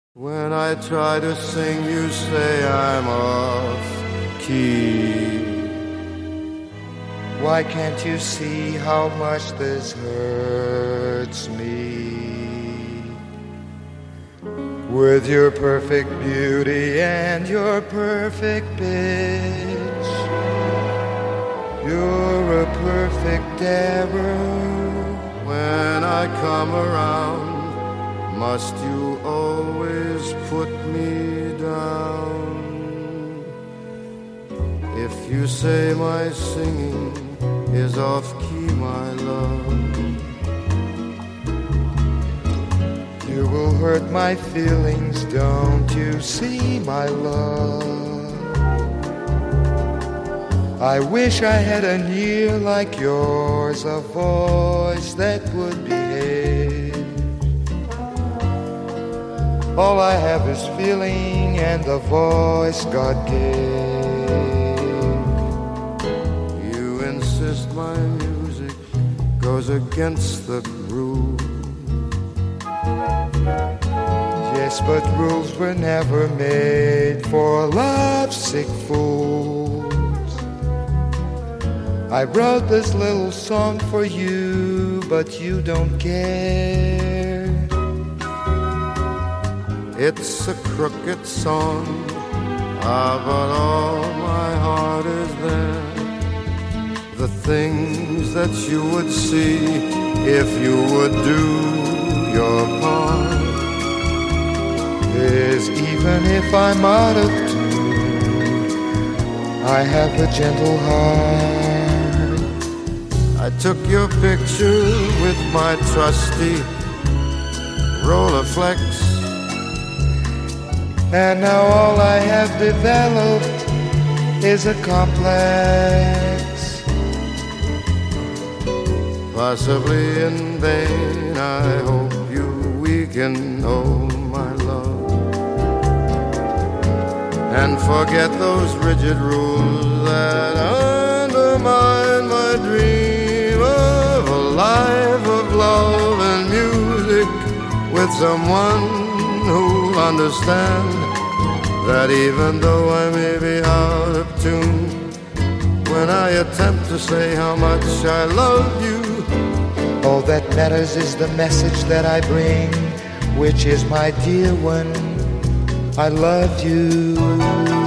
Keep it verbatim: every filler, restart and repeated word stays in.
When I try to sing, you say I'm off key. Why can't you see how much this hurts me? With your perfect beauty and your perfect pitch, you're a perfect error. When I come around, must you always put me down? If you say my singing is off key, my love, you will hurt my feelings, don't you see, my love? I wish I had an ear like yours, a voice that would behave. All I have is feeling and the voice God gave. You insist my music goes against the groove. Yes, but rules were never made for lovesick fools. I wrote this little song for you, but you don't care. It's a crooked song, ah, but all my heart is there. The things that you would see if you would do your part is, even if I'm out of tune, I have a gentle heart. I took your picture with my trusty Rolleiflex, and now all I have developed is a complex. Possibly in vain, I hope you weaken, oh my love, and forget those rigid rules that undermine my dream of a life of love and music with someone who'll understand that even though I may be out of tune, when I attempt to say how much I love you, all that matters is the message that I bring, which is, my dear one, I love you.